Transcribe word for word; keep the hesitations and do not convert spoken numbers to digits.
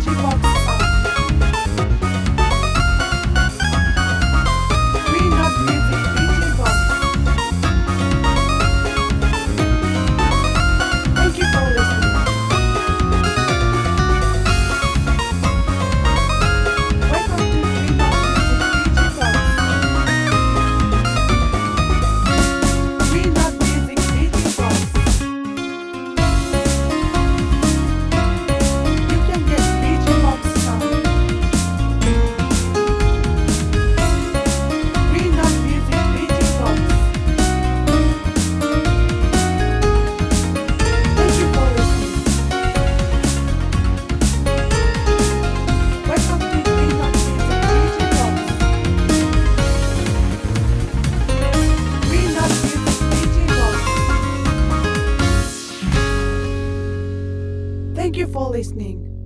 Box sound. Green Dot Music D J Box. Thank you for listening. Welcome to Green Dot Music D J Box. Green Dot Music D J Box. You can get D J Box sound. Green Dot Music D J Box. Thank you for listening. Welcome to Green Dot Music D J Box. Green Dot Music D J Box. Thank you for listening.